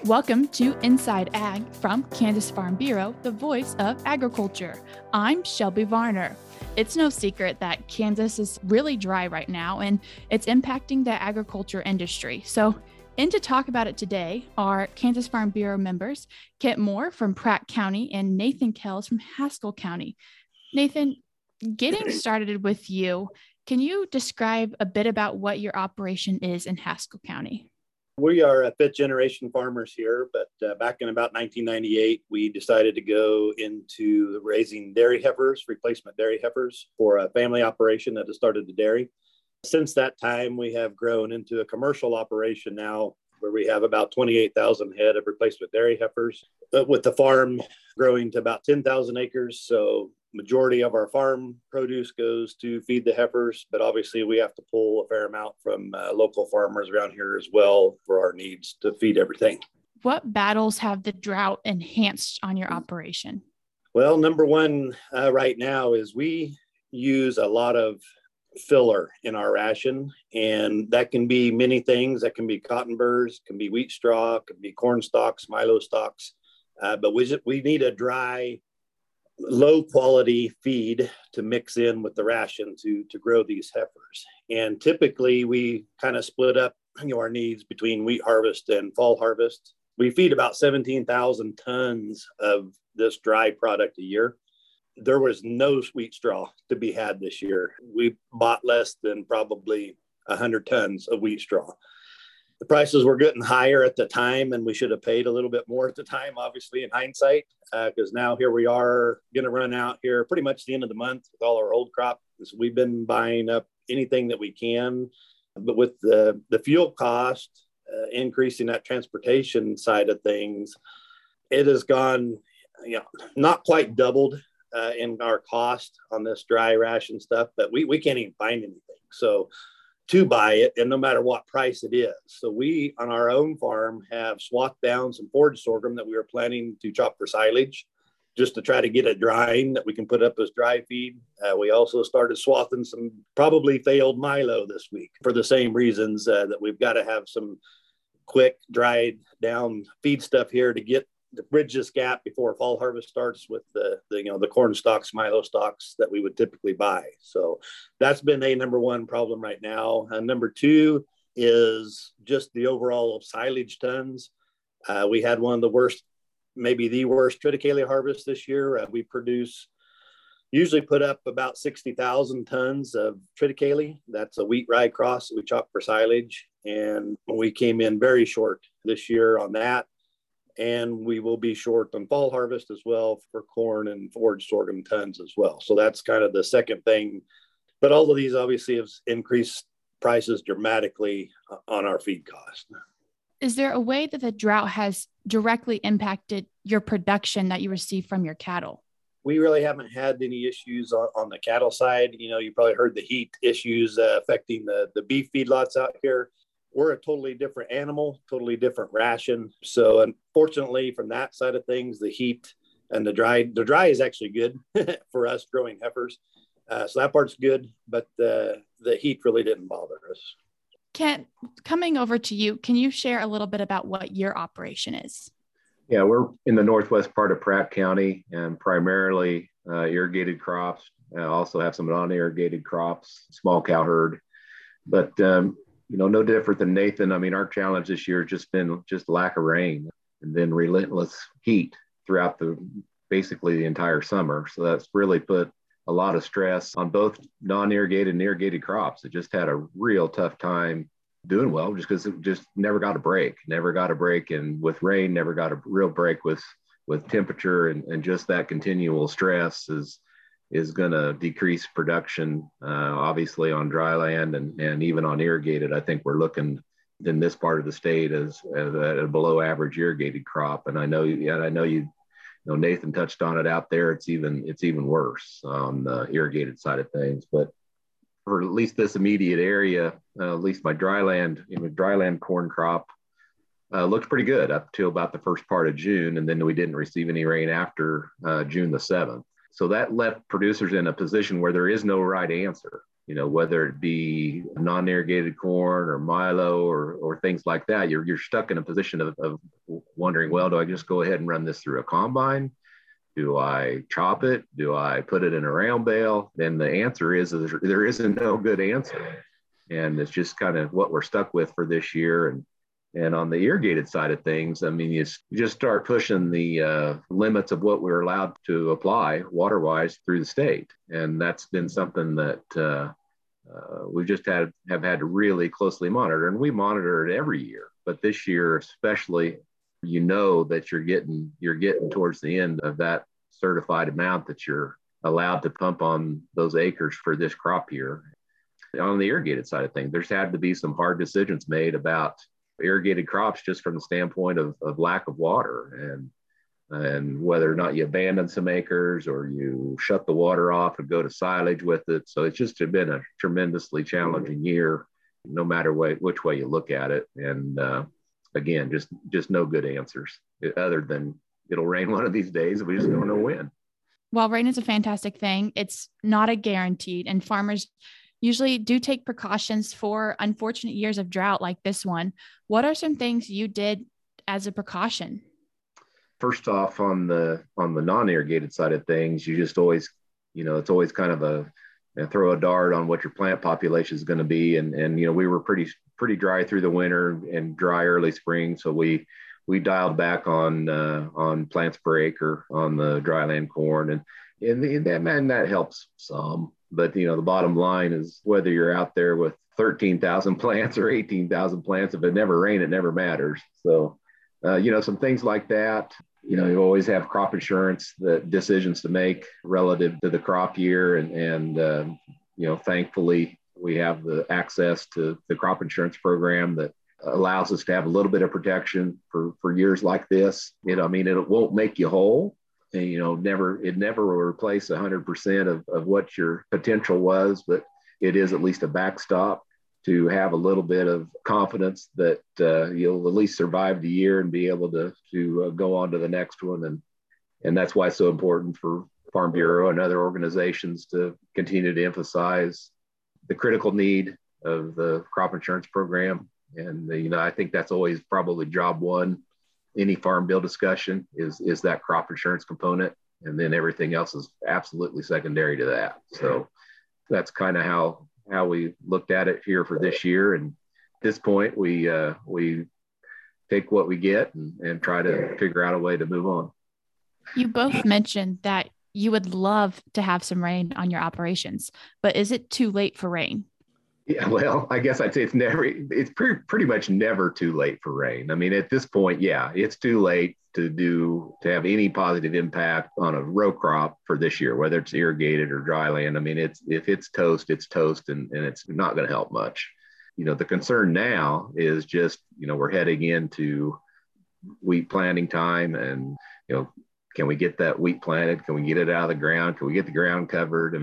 Welcome to Inside Ag from Kansas Farm Bureau, the voice of agriculture. I'm Shelby Varner. It's no secret that Kansas is really dry right now, and it's impacting the agriculture industry. So, in to talk about it today are Kansas Farm Bureau members Kent Moore from Pratt County and Nathan Kells from Haskell County. Nathan, getting started with you, can you describe a bit about what your operation is in Haskell County? We are fifth generation farmers here, but back in about 1998, we decided to go into raising dairy heifers, replacement dairy heifers for a family operation that has started the dairy. Since that time, we have grown into a commercial operation now where we have about 28,000 head of replacement dairy heifers, but with the farm growing to about 10,000 acres. So majority of our farm produce goes to feed the heifers, but obviously we have to pull a fair amount from local farmers around here as well for our needs to feed everything. What battles have the drought enhanced on your operation? Well, number one right now is we use a lot of filler in our ration, and that can be many things. That can be cotton burrs, can be wheat straw, can be corn stalks, milo stalks, but we need a dry, low quality feed to mix in with the ration to grow these heifers. And typically we kind of split up our needs between wheat harvest and fall harvest. We feed about 17,000 tons of this dry product a year. There was no wheat straw to be had this year. We bought less than probably 100 tons of wheat straw. The prices were getting higher at the time, and we should have paid a little bit more at the time, obviously, in hindsight, because now here we are going to run out here pretty much the end of the month with all our old crop. So we've been buying up anything that we can, but with the fuel cost increasing, that transportation side of things, it has gone, not quite doubled in our cost on this dry ration stuff, but we can't even find anything. So to buy it, and no matter what price it is. So we, on our own farm, have swapped down some forage sorghum that we were planning to chop for silage, just to try to get it drying that we can put up as dry feed. We also started swathing some probably failed milo this week for the same reasons that we've got to have some quick dried down feed stuff here to bridge this gap before fall harvest starts with the corn stalks, milo stalks that we would typically buy. So that's been a number one problem right now. Number two is just the overall silage tons. We had one of the worst, maybe the worst triticale harvest this year. We usually put up about 60,000 tons of triticale. That's a wheat rye cross that we chop for silage. And we came in very short this year on that. And we will be short on fall harvest as well for corn and forage sorghum tons as well. So that's kind of the second thing. But all of these obviously have increased prices dramatically on our feed cost. Is there a way that the drought has directly impacted your production that you receive from your cattle? We really haven't had any issues on the cattle side. You probably heard the heat issues affecting the beef feedlots out here. We're a totally different animal, totally different ration. So unfortunately, from that side of things, the heat and the dry is actually good for us growing heifers. So that part's good, but the heat really didn't bother us. Kent, coming over to you, can you share a little bit about what your operation is? Yeah, we're in the northwest part of Pratt County and primarily irrigated crops. Also have some non-irrigated crops, small cow herd. But no different than Nathan. I mean, our challenge this year has just been lack of rain and then relentless heat throughout basically the entire summer. So that's really put a lot of stress on both non-irrigated and irrigated crops. It just had a real tough time doing well just because it just never got a break. And with rain, never got a real break with temperature and just that continual stress is going to decrease production, obviously on dry land and even on irrigated. I think we're looking in this part of the state as a below average irrigated crop. And I know Nathan touched on it out there. It's even worse on the irrigated side of things. But for at least this immediate area, at least my dryland corn crop looked pretty good up till about the first part of June. And then we didn't receive any rain after June the 7th. So that left producers in a position where there is no right answer. Whether it be non-irrigated corn or milo or things like that, you're stuck in a position of wondering, well, do I just go ahead and run this through a combine? Do I chop it? Do I put it in a round bale? Then the answer is there isn't no good answer. And it's just kind of what we're stuck with for this year. And on the irrigated side of things, I mean, you just start pushing the limits of what we're allowed to apply water-wise through the state. And that's been something that we just have had to really closely monitor. And we monitor it every year. But this year, especially, you know that you're getting towards the end of that certified amount that you're allowed to pump on those acres for this crop year. On the irrigated side of things, there's had to be some hard decisions made about irrigated crops just from the standpoint of lack of water and whether or not you abandon some acres or you shut the water off and go to silage with it. So it's just been a tremendously challenging year, no matter which way you look at it. And again, just no good answers other than it'll rain one of these days. We just don't know when. While rain is a fantastic thing, it's not a guaranteed, and farmers usually do take precautions for unfortunate years of drought like this one. What are some things you did as a precaution? First off, on the non-irrigated side of things, you just always, it's always kind of throw a dart on what your plant population is going to be. And we were pretty dry through the winter and dry early spring. So we dialed back on plants per acre on the dryland corn. And that helps some. But, the bottom line is whether you're out there with 13,000 plants or 18,000 plants, if it never rains, it never matters. So, some things like that. You always have crop insurance decisions to make relative to the crop year. And thankfully, we have the access to the crop insurance program that allows us to have a little bit of protection for years like this. It won't make you whole. And, it never will replace 100% of what your potential was, but it is at least a backstop to have a little bit of confidence that you'll at least survive the year and be able to go on to the next one. And that's why it's so important for Farm Bureau and other organizations to continue to emphasize the critical need of the crop insurance program. And, I think that's always probably job one. Any farm bill discussion is that crop insurance component. And then everything else is absolutely secondary to that. So that's kind of how we looked at it here for this year. And at this point, we take what we get and try to figure out a way to move on. You both mentioned that you would love to have some rain on your operations, but is it too late for rain? Yeah, well, I guess I'd say it's pretty much never too late for rain. At this point, yeah, it's too late to have any positive impact on a row crop for this year, whether it's irrigated or dry land. If it's toast, it's toast, and it's not going to help much. The concern now is just, we're heading into wheat planting time, and, can we get that wheat planted? Can we get it out of the ground? Can we get the ground covered?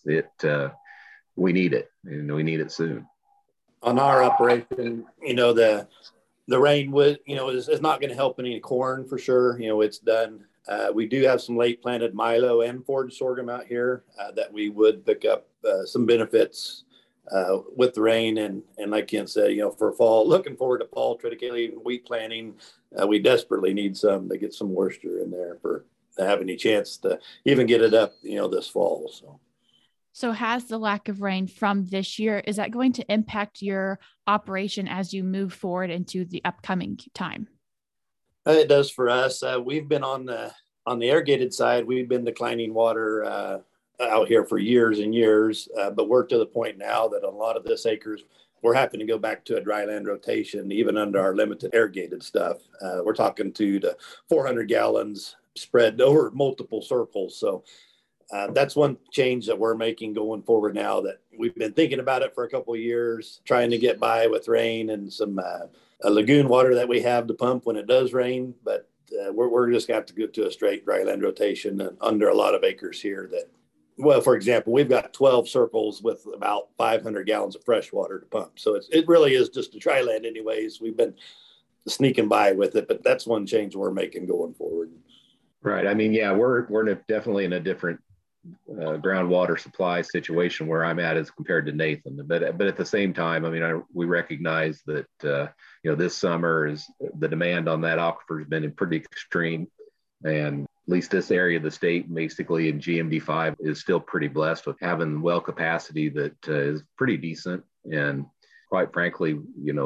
We need it, and we need it soon. On our operation, the rain would, is not going to help any corn for sure. It's done. We do have some late planted milo and forage sorghum out here that we would pick up some benefits with the rain. And like Ken said, for fall, looking forward to fall, triticale wheat planting, we desperately need some to get some moisture in there for to have any chance to even get it up, this fall. So has the lack of rain from this year, is that going to impact your operation as you move forward into the upcoming time? It does for us. We've been on the irrigated side. We've been declining water out here for years and years, but we're to the point now that a lot of this acres, we're having to go back to a dry land rotation, even under our limited irrigated stuff. We're talking to 400 gallons spread over multiple circles. So that's one change that we're making going forward now, that we've been thinking about it for a couple of years, trying to get by with rain and some lagoon water that we have to pump when it does rain. But we're just going to have to go to a straight dry land rotation under a lot of acres here that, well, for example, we've got 12 circles with about 500 gallons of fresh water to pump. So it really is just a dry land anyways. We've been sneaking by with it, but that's one change we're making going forward. Right. Yeah, we're definitely in a different groundwater supply situation where I'm at as compared to Nathan. But at the same time, I mean, we recognize that this summer is the demand on that aquifer has been pretty extreme, and at least this area of the state, basically in GMD5, is still pretty blessed with having well capacity that is pretty decent. And quite frankly,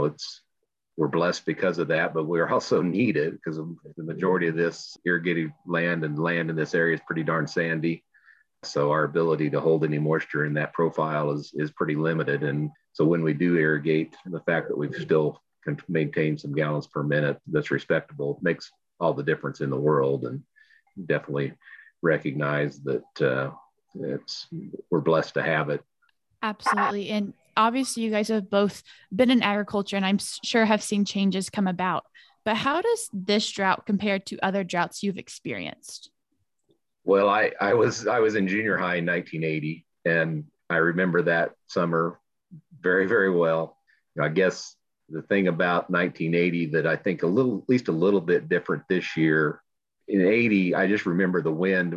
we're blessed because of that, but we're also needed because the majority of this irrigated land in this area is pretty darn sandy. So our ability to hold any moisture in that profile is pretty limited. And so when we do irrigate, the fact that we've still can maintain some gallons per minute that's respectable makes all the difference in the world. And definitely recognize that we're blessed to have it. Absolutely. And obviously you guys have both been in agriculture, and I'm sure have seen changes come about. But how does this drought compare to other droughts you've experienced? Well, I was in junior high in 1980, and I remember that summer very, very well. I guess the thing about 1980 that I think at least a little bit different this year, in 80, I just remember the wind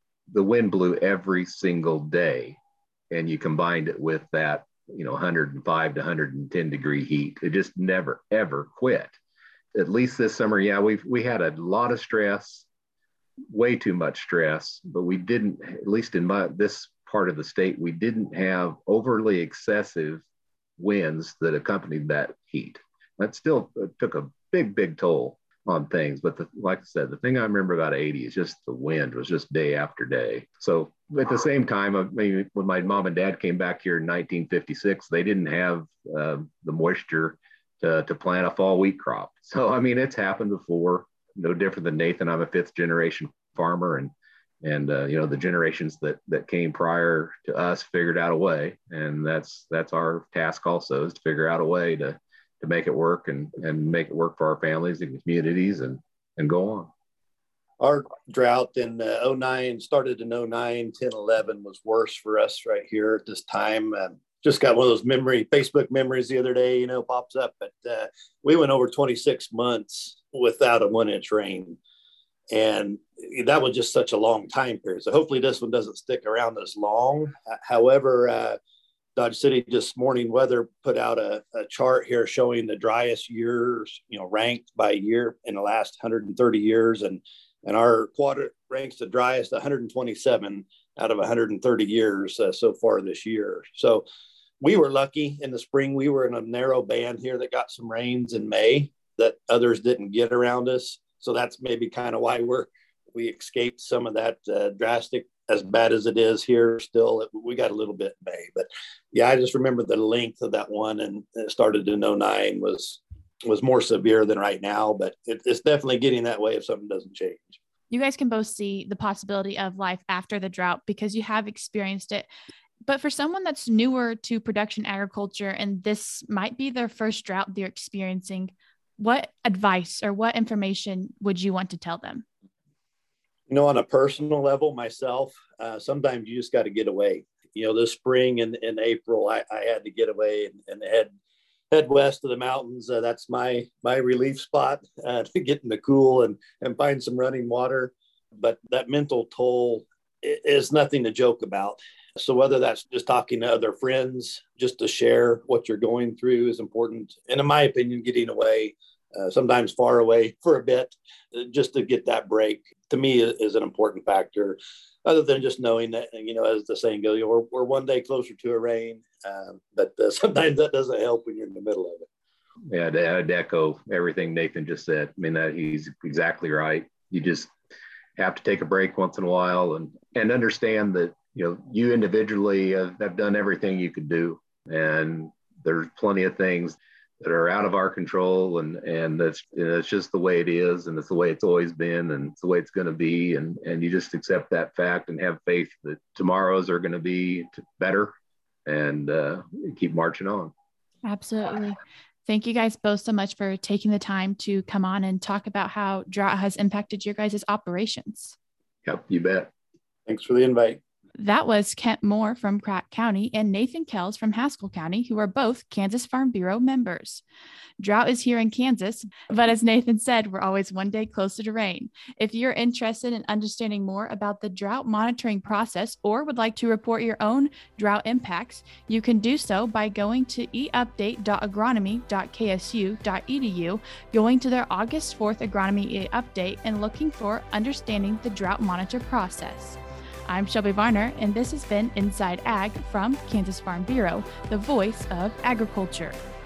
blew every single day, and you combined it with that 105 to 110 degree heat. It just never ever quit. At least this summer, yeah, we had a lot of stress, way too much stress, but we didn't, at least in this part of the state, we didn't have overly excessive winds that accompanied that heat. That still took a big toll on things. But like I said, the thing I remember about 80 is just the wind was just day after day. So at the same time, when my mom and dad came back here in 1956, they didn't have the moisture to plant a fall wheat crop. So, I mean, it's happened before, no different than Nathan. I'm a 5th generation farmer, and the generations that came prior to us figured out a way. And that's our task also, is to figure out a way to make it work and make it work for our families and communities and go on. Our drought in 09 started in 09, 10, 11 was worse for us right here at this time. Just got one of those Facebook memories the other day, pops up. But we went over 26 months without a 1-inch rain. And that was just such a long time period. So hopefully this one doesn't stick around as long. However, Dodge City this morning weather put out a chart here showing the driest years, ranked by year in the last 130 years. And our quadrant ranks the driest 127 out of 130 years so far this year. So we were lucky in the spring. We were in a narrow band here that got some rains in May that others didn't get around us. So that's maybe kind of why we escaped some of that drastic, as bad as it is here. Still, we got a little bit in May. But yeah, I just remember the length of that one, and it started in 09 was more severe than right now, but it's definitely getting that way if something doesn't change. You guys can both see the possibility of life after the drought because you have experienced it. But for someone that's newer to production agriculture, and this might be their first drought they're experiencing, what advice or what information would you want to tell them? On a personal level, myself, sometimes you just got to get away. This spring in April, I had to get away and head west of the mountains. That's my relief spot to get in the cool and find some running water. But that mental toll is nothing to joke about. So whether that's just talking to other friends, just to share what you're going through is important. And in my opinion, getting away, sometimes far away for a bit, just to get that break, to me is an important factor, other than just knowing that, as the saying goes, we're one day closer to a rain, but sometimes that doesn't help when you're in the middle of it. Yeah, I'd echo everything Nathan just said. I mean, that he's exactly right. You just have to take a break once in a while and understand that, you individually have done everything you could do. And there's plenty of things that are out of our control, and that's it's just the way it is, and it's the way it's always been, and it's the way it's going to be, and you just accept that fact and have faith that tomorrows are going to be better, and keep marching on. Absolutely. Thank you guys both so much for taking the time to come on and talk about how drought has impacted your guys' operations. Yep, you bet. Thanks for the invite. That was Kent Moore from Pratt County and Nathan Kells from Haskell County, who are both Kansas Farm Bureau members. Drought is here in Kansas, but as Nathan said, we're always one day closer to rain. If you're interested in understanding more about the drought monitoring process or would like to report your own drought impacts, you can do so by going to eupdate.agronomy.ksu.edu, going to their August 4th Agronomy e-update, and looking for Understanding the Drought Monitor Process. I'm Shelby Varner, and this has been Inside Ag from Kansas Farm Bureau, the voice of agriculture.